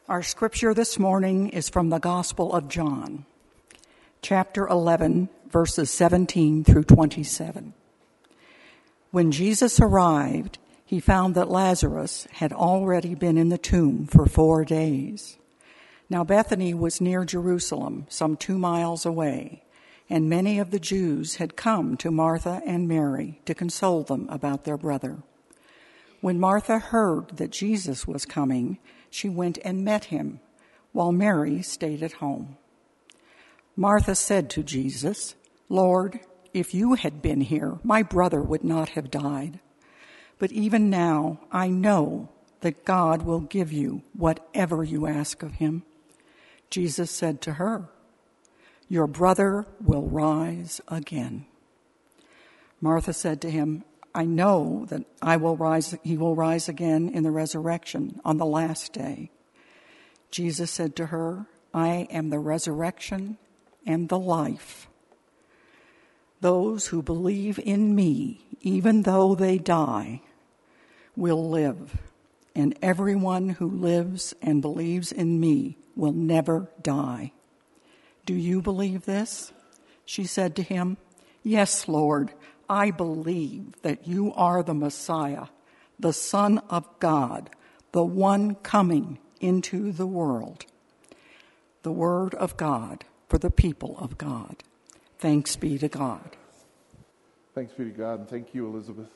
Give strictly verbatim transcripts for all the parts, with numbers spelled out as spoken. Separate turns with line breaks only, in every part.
Our scripture this morning is from the Gospel of John, chapter eleven, verses seventeen through twenty-seven. When Jesus arrived, he found that Lazarus had already been in the tomb for four days. Now Bethany was near Jerusalem, some two miles away, and many of the Jews had come to Martha and Mary to console them about their brother. When Martha heard that Jesus was coming, she went and met him, while Mary stayed at home. Martha said to Jesus, "Lord, if you had been here, my brother would not have died. But even now I know that God will give you whatever you ask of him." Jesus said to her, "Your brother will rise again." Martha said to him, "I know that I will rise, he will rise again in the resurrection on the last day." Jesus said to her, "I am the resurrection and the life. Those who believe in me, even though they die, will live, and everyone who lives and believes in me will never die. Do you believe this?" She said to him, "Yes, Lord, I believe that you are the Messiah, the Son of God, the one coming into the world." The word of God for the people of God. Thanks be to God.
Thanks be to God, and thank you, Elizabeth.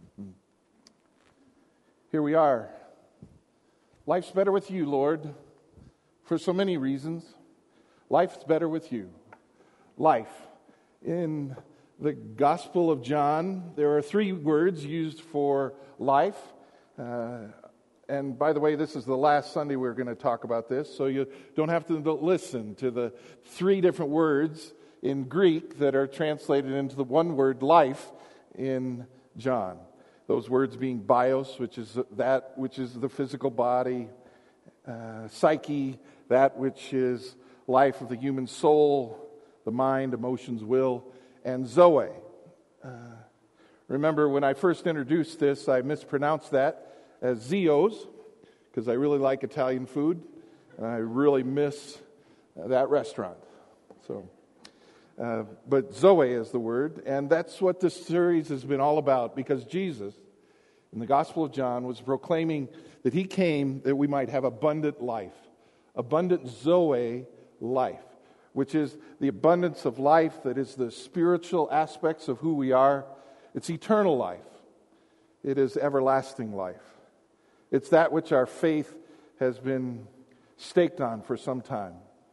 Here we are. Life's better with you, Lord, for so many reasons. Life's better with you. Life. In the Gospel of John, there are three words used for life. Uh, and by the way, this is the last Sunday we're going to talk about this, so you don't have to listen to the three different words in Greek that are translated into the one word life in John. Those words being bios, which is that which is the physical body, uh, psyche, that which is life of the human soul, the mind, emotions, will, and Zoe. Uh, remember, when I first introduced this, I mispronounced that as Zio's, because I really like Italian food, and I really miss that restaurant. So, uh, but Zoe is the word, and that's what this series has been all about, because Jesus, in the Gospel of John, was proclaiming that he came that we might have abundant life, abundant Zoe life, which is the abundance of life that is the spiritual aspects of who we are. It's eternal life. It is everlasting life. It's that which our faith has been staked on for some time.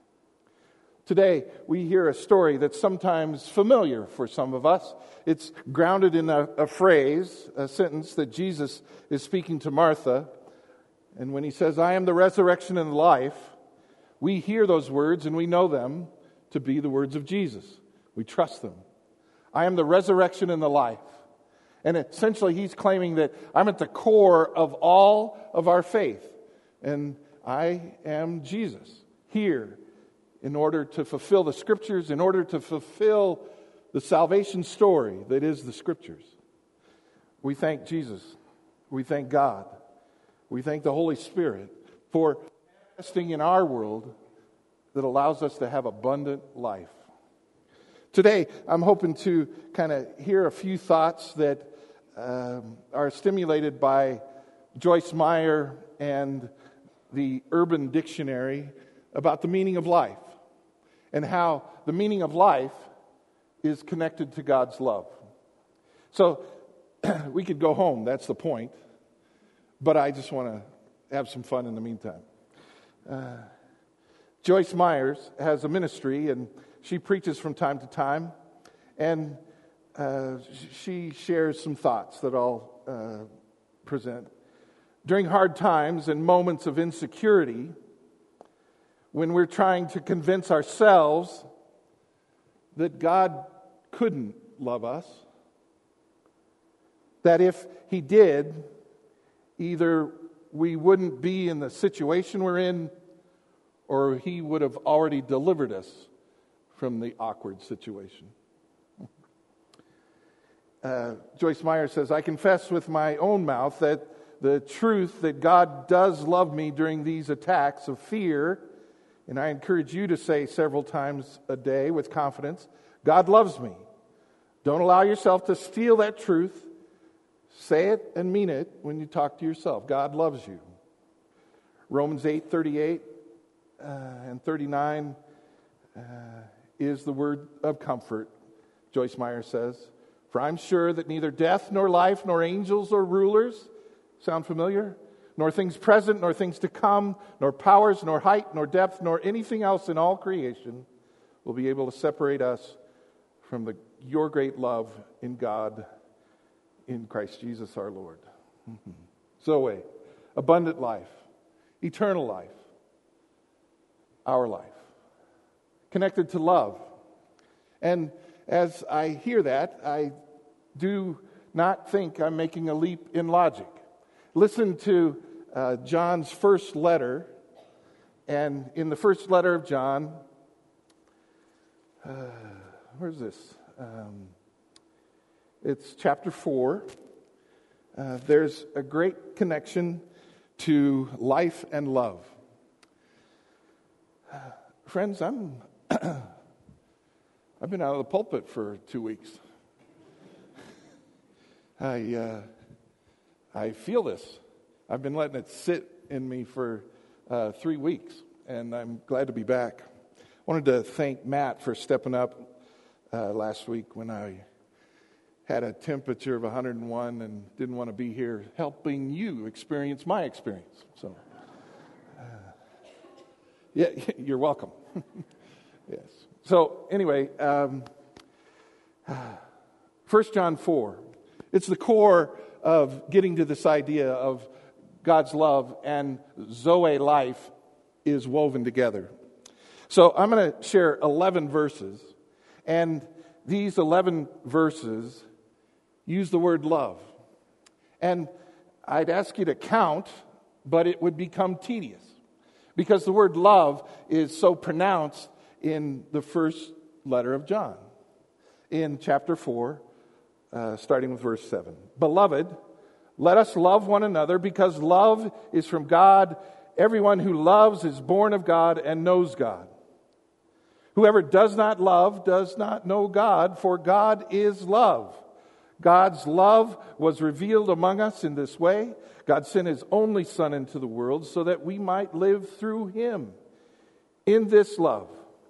Today, we hear a story that's sometimes familiar for some of us. It's grounded in a, a phrase, a sentence that Jesus is speaking to Martha. And when he says, "I am the resurrection and life," we hear those words and we know them to be the words of Jesus. We trust them. I am the resurrection and the life. And essentially he's claiming that I'm at the core of all of our faith. And I am Jesus here in order to fulfill the Scriptures, in order to fulfill the salvation story that is the Scriptures. We thank Jesus. We thank God. We thank the Holy Spirit for manifesting in our world that allows us to have abundant life. Today, I'm hoping to kind of hear a few thoughts that um, are stimulated by Joyce Meyer and the Urban Dictionary about the meaning of life and how the meaning of life is connected to God's love. So we could go home, that's the point, but I just want to have some fun in the meantime. Uh, Joyce Myers has a ministry, and she preaches from time to time, and uh, she shares some thoughts that I'll uh, present. During hard times and moments of insecurity, when we're trying to convince ourselves that God couldn't love us, that if He did, either we wouldn't be in the situation we're in, or He would have already delivered us from the awkward situation. Uh, Joyce Meyer says, "I confess with my own mouth that the truth that God does love me during these attacks of fear. And I encourage you to say several times a day with confidence, God loves me. Don't allow yourself to steal that truth. Say it and mean it when you talk to yourself. God loves you. Romans eight thirty-eight uh, and thirty-nine uh, is the word of comfort. Joyce Meyer says, for I'm sure that neither death nor life nor angels or rulers, sound familiar? Nor things present, nor things to come, nor powers, nor height, nor depth, nor anything else in all creation will be able to separate us from the, your great love in God, in Christ Jesus our Lord. Mm-hmm. Zoe, abundant life, eternal life, our life, connected to love. And as I hear that, I do not think I'm making a leap in logic. Listen to uh, John's first letter, and in the first letter of John, uh, where's this? Um, it's chapter four. Uh, there's a great connection to life and love. Uh, friends, I'm I've been out of the pulpit for two weeks. I uh, I feel this. I've been letting it sit in me for uh, three weeks, and I'm glad to be back. I wanted to thank Matt for stepping up uh, last week when I had a temperature of one hundred one and didn't want to be here, helping you experience my experience. So, uh, yeah, you're welcome. Yes. So, anyway, um, First John four. It's the core of getting to this idea of God's love and Zoe life is woven together. So I'm going to share eleven verses, and these eleven verses use the word love. And I'd ask you to count, but it would become tedious because the word love is so pronounced in the first letter of John, in chapter four, uh, starting with verse seven. Beloved, let us love one another because love is from God. Everyone who loves is born of God and knows God. Whoever does not love does not know God, for God is love. God's love was revealed among us in this way. God sent His only Son into the world so that we might live through Him in this love.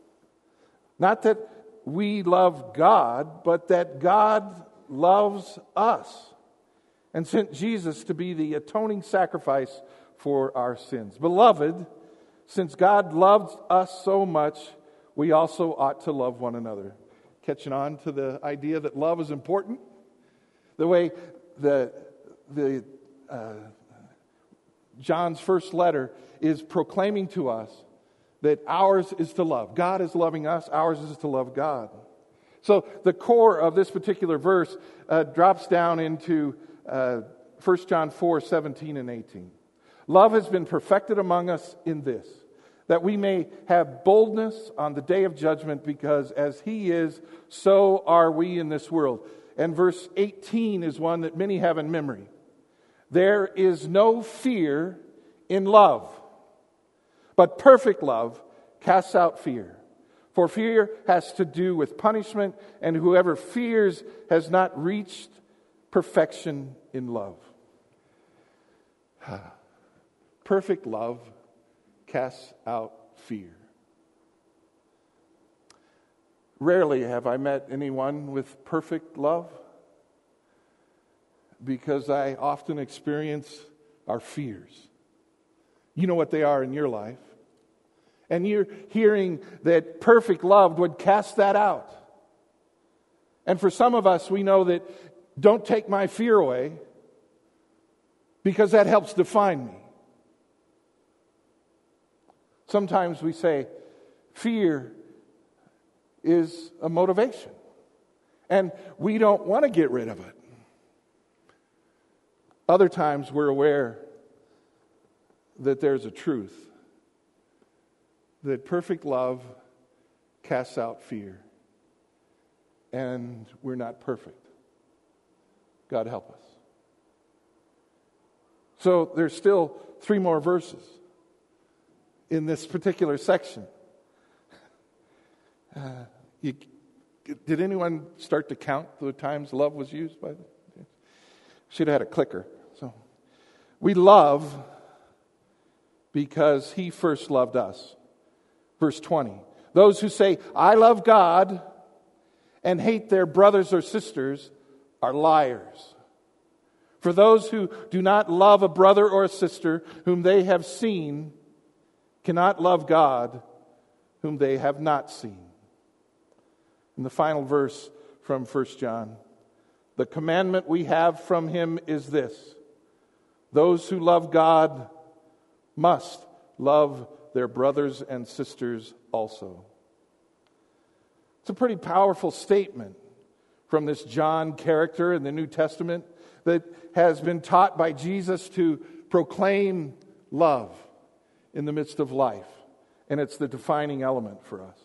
Not that we love God, but that God loves us and sent Jesus to be the atoning sacrifice for our sins. Beloved, since God loved us so much, we also ought to love one another. Catching on to the idea that love is important? The way the, the uh, John's first letter is proclaiming to us that ours is to love. God is loving us. Ours is to love God. So the core of this particular verse uh, drops down into uh, First John four, seventeen and eighteen. Love has been perfected among us in this, that we may have boldness on the day of judgment, because as He is, so are we in this world. And verse eighteen is one that many have in memory. There is no fear in love, but perfect love casts out fear. For fear has to do with punishment, and whoever fears has not reached perfection in love. Perfect love casts out fear. Rarely have I met anyone with perfect love, because I often experience our fears. You know what they are in your life. And you're hearing that perfect love would cast that out. And for some of us, we know that don't take my fear away, because that helps define me. Sometimes we say fear is a motivation, and we don't want to get rid of it. Other times we're aware that there's a truth, that perfect love casts out fear, and we're not perfect. God help us. So there's still three more verses in this particular section. Uh, you, did anyone start to count the times love was used by them? Should have had a clicker. So we love because he first loved us. Verse twenty. Those who say, I love God, and hate their brothers or sisters are liars. For those who do not love a brother or a sister whom they have seen cannot love God whom they have not seen. In the final verse from First John, the commandment we have from him is this: those who love God must love their brothers and sisters also. It's a pretty powerful statement from this John character in the New Testament that has been taught by Jesus to proclaim love in the midst of life. And it's the defining element for us.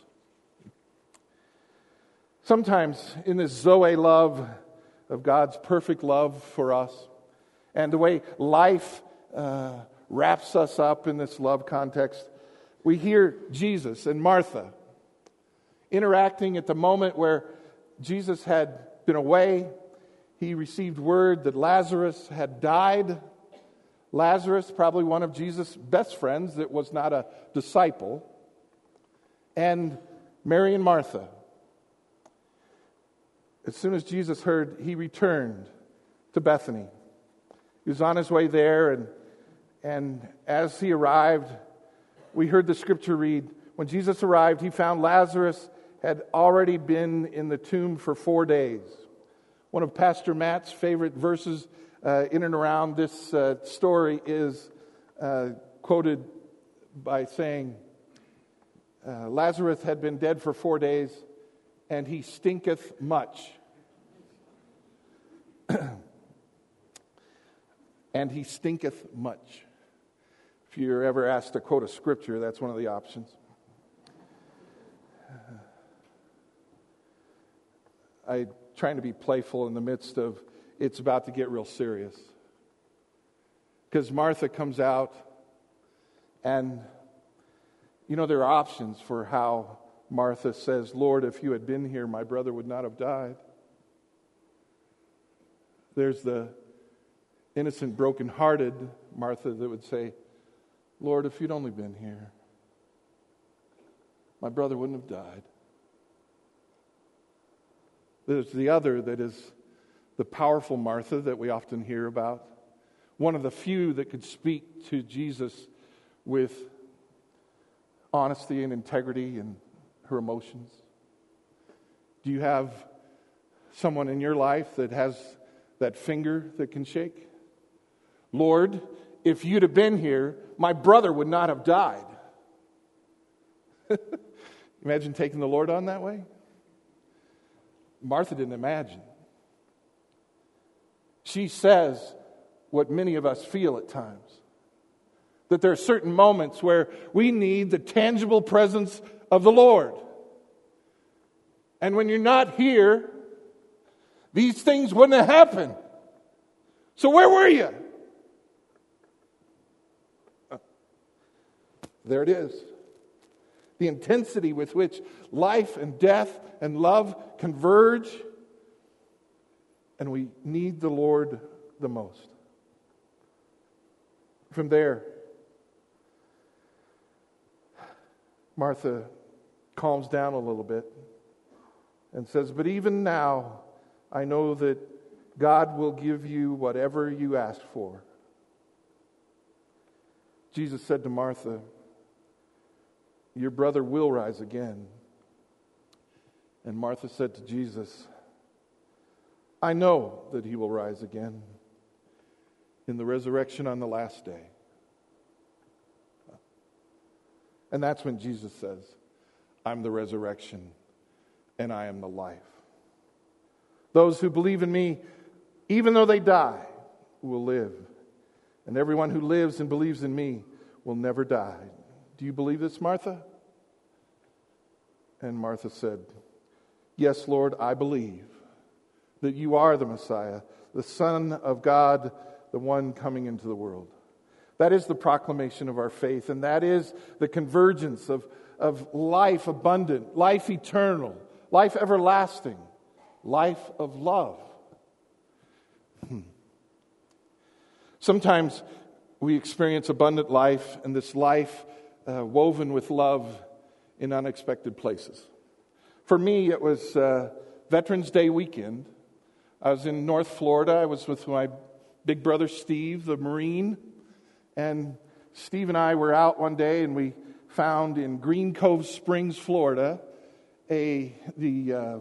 Sometimes in this Zoe love of God's perfect love for us, and the way life uh, wraps us up in this love context, we hear Jesus and Martha interacting at the moment where Jesus had been away. He received word that Lazarus had died. Lazarus, probably one of Jesus' best friends that was not a disciple. And Mary and Martha. As soon as Jesus heard, he returned to Bethany. He was on his way there, and, and as he arrived, we heard the scripture read, when Jesus arrived, he found Lazarus had already been in the tomb for four days. One of Pastor Matt's favorite verses uh, in and around this uh, story is uh, quoted by saying, uh, Lazarus had been dead for four days, and he stinketh much. And he stinketh much. If you're ever asked to quote a scripture, that's one of the options. I'm trying to be playful in the midst of it's about to get real serious. Because Martha comes out, and you know, there are options for how Martha says, Lord, if you had been here, my brother would not have died. There's the innocent, broken-hearted Martha that would say, Lord, if you'd only been here, my brother wouldn't have died. There's the other that is the powerful Martha that we often hear about. One of the few that could speak to Jesus with honesty and integrity and her emotions. Do you have someone in your life that has that finger that can shake? Lord, if you'd have been here, my brother would not have died. Imagine taking the Lord on that way? Martha didn't imagine. She says what many of us feel at times. That there are certain moments where we need the tangible presence of the Lord. And when you're not here, these things wouldn't have happened. So where were you? There it is. The intensity with which life and death and love converge. And we need the Lord the most. From there, Martha calms down a little bit and says, but even now, I know that God will give you whatever you ask for. Jesus said to Martha, your brother will rise again. And Martha said to Jesus, I know that he will rise again in the resurrection on the last day. And that's when Jesus says, I'm the resurrection and I am the life. Those who believe in me, even though they die, will live. And everyone who lives and believes in me will never die. Do you believe this, Martha? And Martha said, yes, Lord, I believe that you are the Messiah, the Son of God, the one coming into the world. That is the proclamation of our faith, and that is the convergence of, of life abundant, life eternal, life everlasting, life of love. Hmm. Sometimes we experience abundant life, and this life uh, woven with love in unexpected places. For me, it was uh, Veterans Day weekend. I was in North Florida. I was with my big brother Steve, the Marine, and Steve and I were out one day, and we found in Green Cove Springs, Florida, a the uh,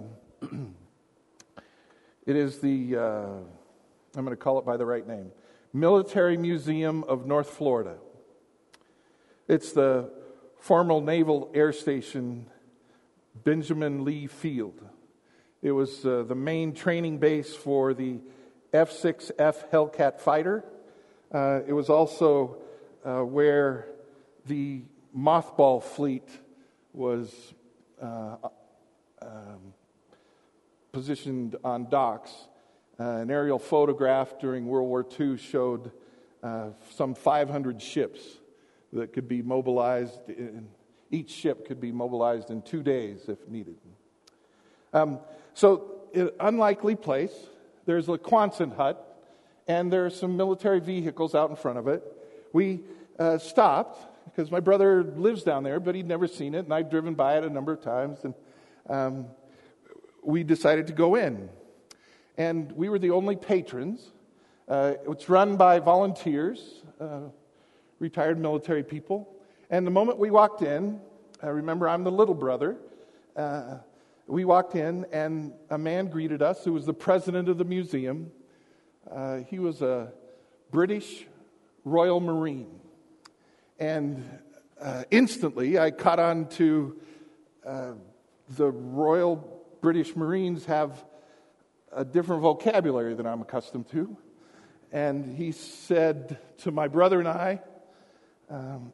it is the uh, I'm going to call it by the right name, Military Museum of North Florida. It's the former Naval Air Station Benjamin Lee Field. It was uh, the main training base for the F six F Hellcat fighter. Uh, it was also uh, where the mothball fleet was uh, um, positioned on docks. Uh, an aerial photograph during World War Two showed uh, some five hundred ships that could be mobilized. In, each ship could be mobilized in two days if needed. Um, so, an unlikely place. There's a Quonset hut, and there are some military vehicles out in front of it. We uh, stopped, because my brother lives down there, but he'd never seen it, and I'd driven by it a number of times, and um, we decided to go in. And we were the only patrons. Uh, it's run by volunteers, uh, retired military people. And the moment we walked in, I remember I'm the little brother, uh, we walked in, and a man greeted us who was the president of the museum. Uh, he was a British Royal Marine. And uh, instantly I caught on to uh, the Royal British Marines have a different vocabulary than I'm accustomed to. And he said to my brother and I, um,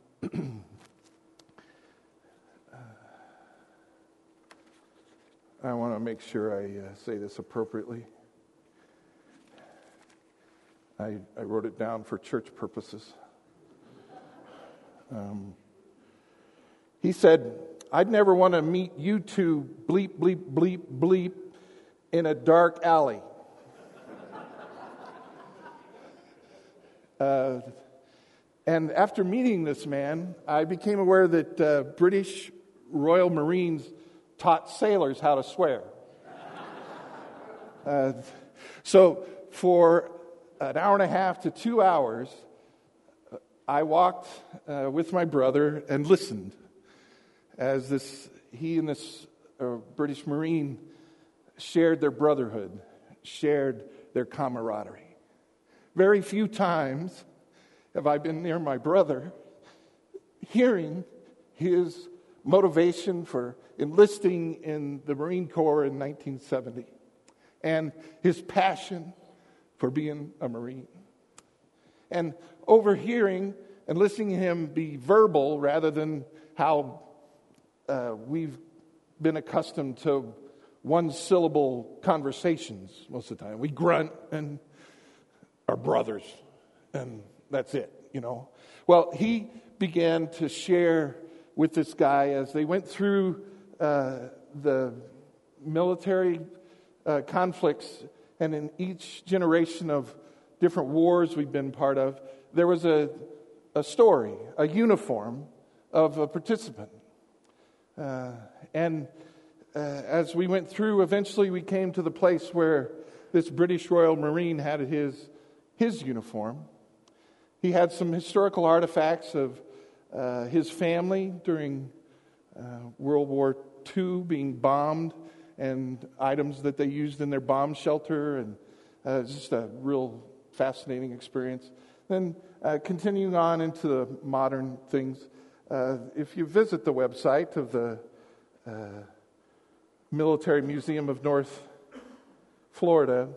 I want to make sure I uh, say this appropriately. I, I wrote it down for church purposes. Um, he said, I'd never want to meet you two bleep, bleep, bleep, bleep in a dark alley. uh, and after meeting this man, I became aware that uh, British Royal Marines taught sailors how to swear. uh, so for an hour and a half to two hours, I walked uh, with my brother and listened as this he and this uh, British Marine shared their brotherhood, shared their camaraderie. Very few times have I been near my brother hearing his motivation for enlisting in the Marine Corps in nineteen seventy and his passion for being a Marine. And overhearing and listening to him be verbal rather than how uh, we've been accustomed to one-syllable conversations most of the time. We grunt and are brothers, and that's it, you know. Well, he began to share with this guy as they went through uh, the military uh, conflicts, and in each generation of different wars we've been part of, there was a, a story, a uniform of a participant. Uh, and uh, as we went through, eventually we came to the place where this British Royal Marine had his, his uniform. He had some historical artifacts of uh, his family during uh, World War Two being bombed, and items that they used in their bomb shelter, and uh, just a real fascinating experience. Then uh, continuing on into the modern things, uh, if you visit the website of the uh, Military Museum of North Florida,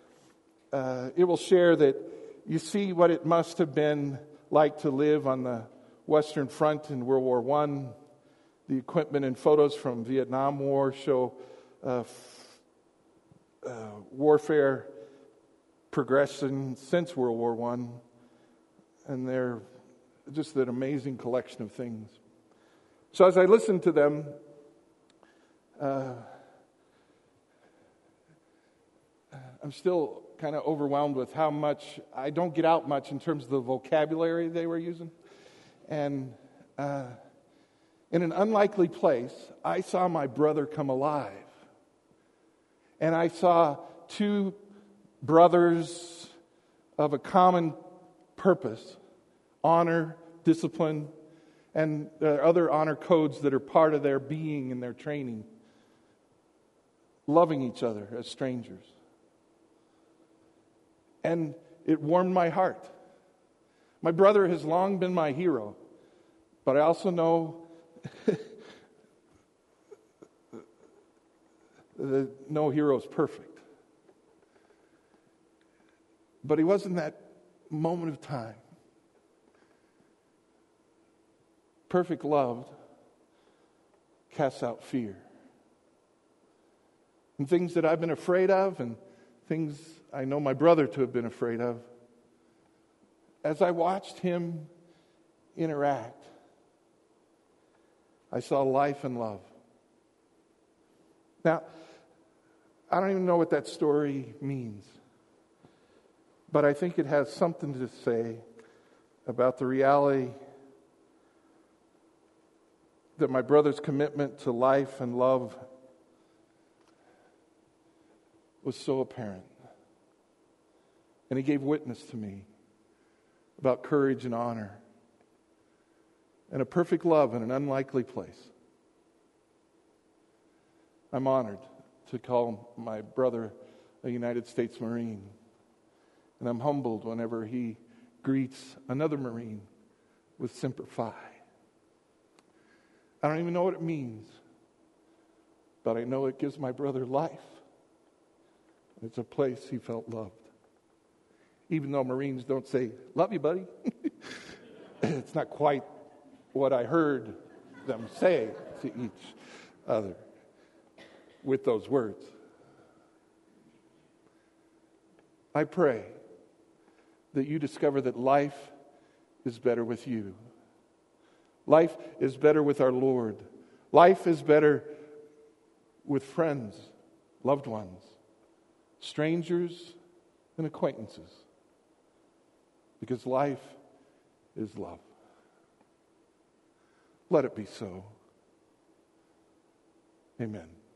uh, it will share that you see what it must have been like to live on the Western Front in World War One. The equipment and photos from Vietnam War show uh, f- uh, warfare progression since World War One, and they're just an amazing collection of things. So as I listened to them, uh, I'm still kind of overwhelmed with how much, I don't get out much in terms of the vocabulary they were using. And uh, in an unlikely place, I saw my brother come alive. And I saw two brothers of a common purpose, honor, discipline, and there are other honor codes that are part of their being and their training, loving each other as strangers. And it warmed my heart. My brother has long been my hero, but I also know that no hero is perfect. But he was in that moment of time. Perfect love casts out fear. And things that I've been afraid of and things I know my brother to have been afraid of, as I watched him interact, I saw life and love. Now, I don't even know what that story means, but I think it has something to say about the reality that my brother's commitment to life and love was so apparent. And he gave witness to me about courage and honor and a perfect love in an unlikely place. I'm honored to call my brother a United States Marine. And I'm humbled whenever he greets another Marine with Semper Fi. I don't even know what it means, but I know it gives my brother life. It's a place he felt loved. Even though Marines don't say, "Love you, buddy." It's not quite what I heard them say to each other with those words. I pray that you discover that life is better with you. Life is better with our Lord. Life is better with friends, loved ones, strangers, and acquaintances. Because life is love. Let it be so. Amen.